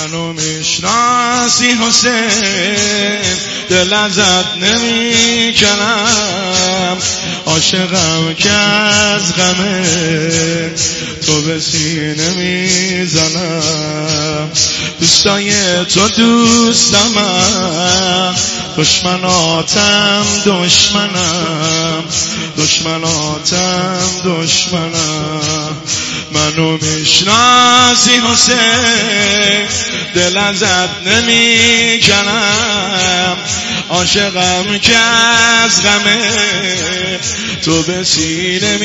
منو میشناسی حسین دل ازت نمی کنم عاشقم که از غم تو به سینه میزنم دوستای تو دوستمم دشمناتم دشمنم دشمناتم دشمنم منو میشناسی حسین دل ازت نمی کنم عاشقم که از غم تو به سینه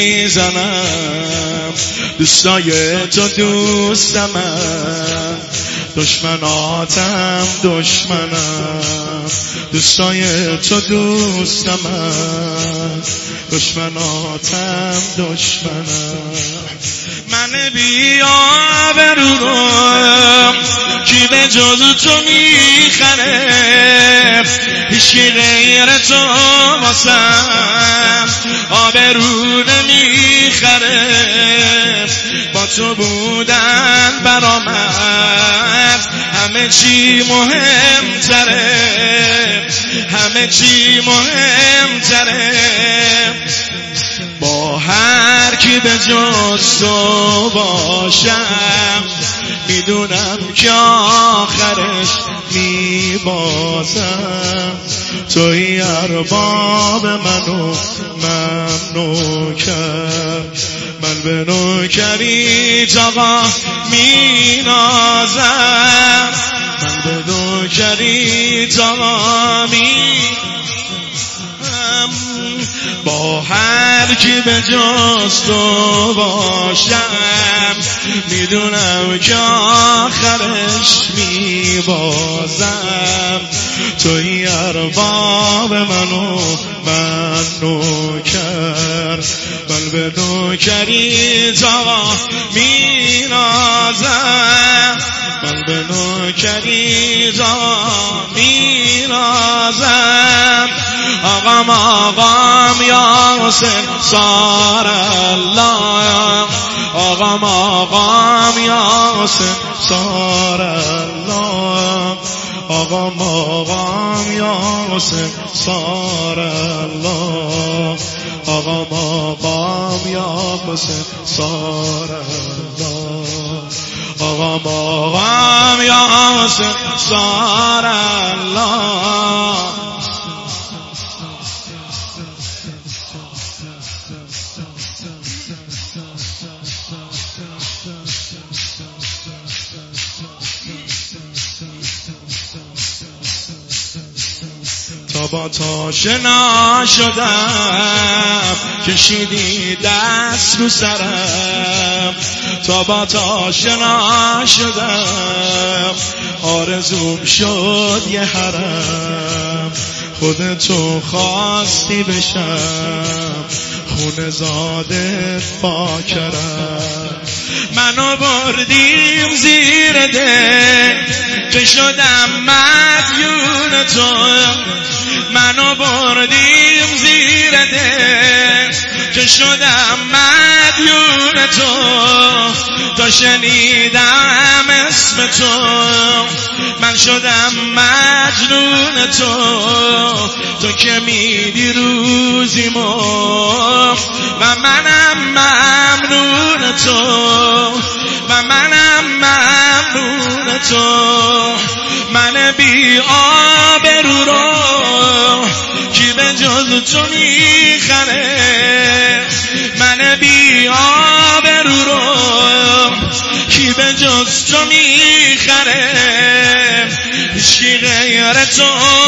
میزنم دوستای تو دوستمم دشمناتم دشمنم دوستای تو دوستمم دشمناتم دشمنم من بی‌آبرو رو کی به جز تو میخره هیچی غیر تو واسم آبرو نمیخره با تو بودن برامد همه چی مهمتره همه چی مهمتره با هر کی به جز تو باشم میدونم که آخرش میبازم توی ارباب منو من نوکر من به نوکری آقا مینازم من به نوکری آقا با هر کی به جز تو باشم میدونم که آخرش میبازم توی ارباب منو من نوکر من به نوکری آقا مینازم من به نوکری آقا مینازم آقام یا حسین سار الله آقام یا حسین سار الله آقام یا حسین سار الله آقام یا حسین سار الله آقام یا حسین سار الله تا با تو آشنا شدم کشیدی دست رو سرم تا با تو آشنا شدم آرزوم شد یه حرم خودتو خواستی بشم خون زادت با کرم منو بردیم زیر ده که شدم مدیون تو منو بردیم زیر ده که شدم مدیون تو تا شنیدم اسم تو من شدم مجنون تو که میدی روزیمو و منم ممنون تو و منم ممنون تو من بی آبرو رو کی به جز تو میخره من بی آبرو رو کی به جز تو میخره هیچی غیر تو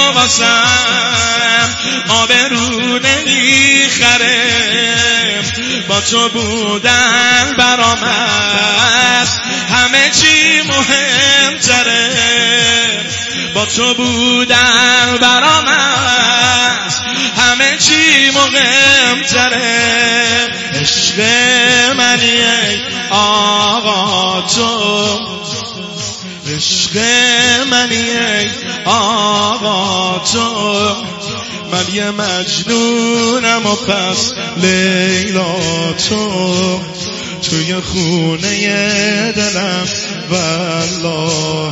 واسم آبرو نمیخره با تو بودن برامد همه چی مهمتره با تو بودن برامد همه چی مهمتره عشق منی ای آقا تو عشق منی ای آقا تو من یه مجنونم و پس لیلا تو توی خونه دلم والله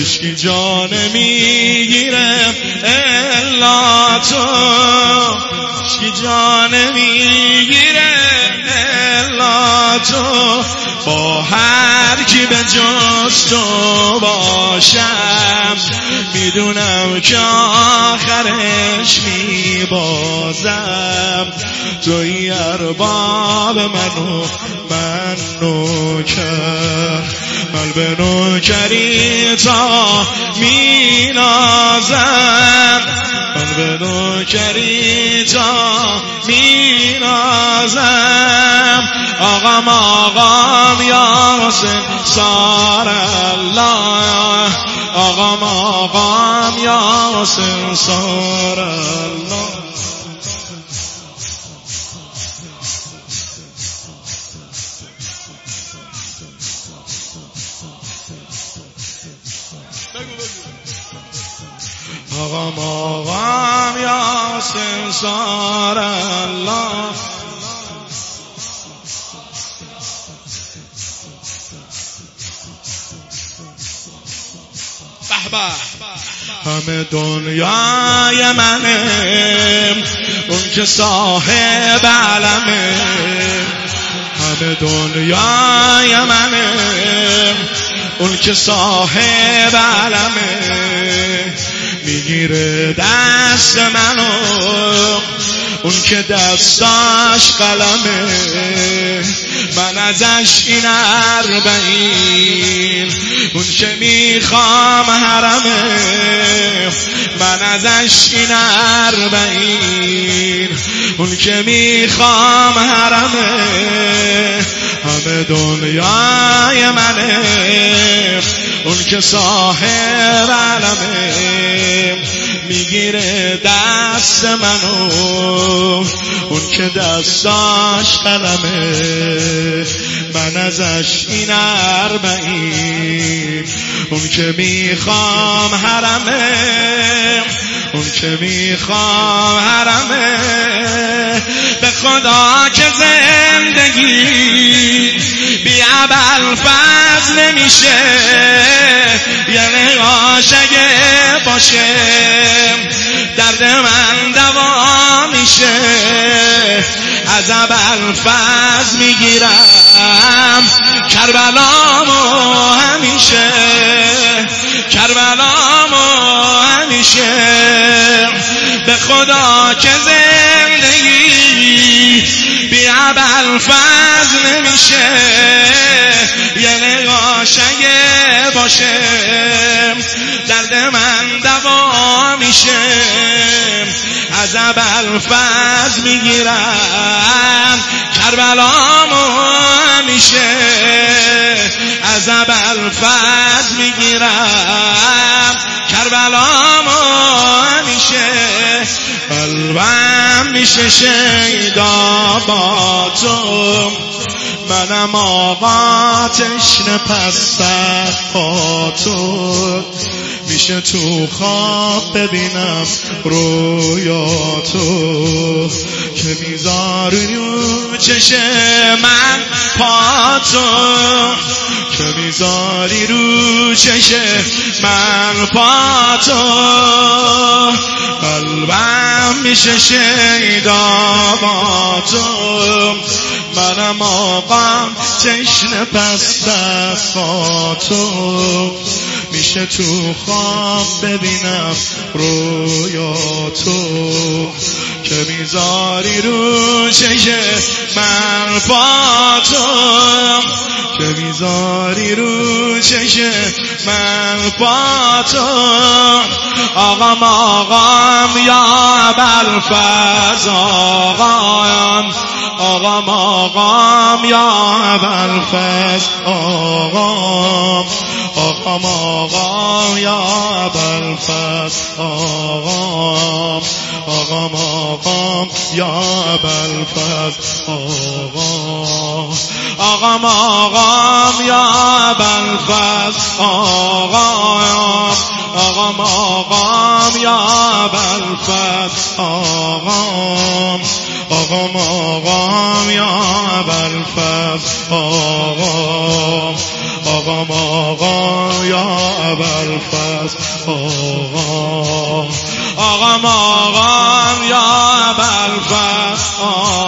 هیچکی جا نمیگیره الا تو، هیچکی جا نمیگیره الا تو، با هر کی به جز تو باشم میدونم که آخرش میبازم. توی ارباب منو من نوکر، من به نوکری تا مینازم، من به نوکری تا مینازم. آقام آقام یا حسین سار الله، آقام آقام یا حسین سار الله. آقام آقام یا حسین سار الله. همه دنیای منه اون که صاحب علمه، همه دنیای منه اون که صاحب علمه، میگیره دست منو اون که دستاش قلمه، من ازش این 40 اون که میخوام حرمه، من ازش این 40 اون که میخوام حرمه. همه دنیای منه اون که صاحب علمه، میگیره دست منو اون که دستاش قلمه، من ازش این 40 اون که میخوام حرمه، اون که میخوام حرمه. به خدا که زندگی بی ابوالفضل نمیشه، یعنی عاشق باشه درد من دوا میشه. از ابوالفضل میگیرم کربلامو همیشه، کربلامو همیشه. به خدا که زندگی بی ابوالفضل نمیشه، یعنی عاشق باشه درد من دوا میشه. از ابوالفضل میگیرم کربلامو همیشه، از ابوالفضل میگیرم کربلامو همیشه. قلبم میشه شیدا با تو، منم آقا تشنه پس با تو، میشه تو خواب ببینم رویاتو که میذاری رو چشم من پاتو، که میذاری رو چشم من پاتو. قلبم میشه شیدا با تو، منم آقا تشنه پس با تو، میشه تو خواب ببینم رویاتو که میذاری رو چشم من پاتو، که میذاری رو چشم من پاتو. آقام آقام یا ابوالفضل آقام، آقام آقام یا ابوالفضل آقام، آقام آقام یا ابوالفضل آقام، آقام آقام یا ابوالفضل آقام، آقام آقام یا ابوالفضل آقام، آقام آقام یا ابوالفضل آقام، آقام آقام یا ابوالفضل آقام، آقا یا ابوالفضل آقا یا ابوالفضل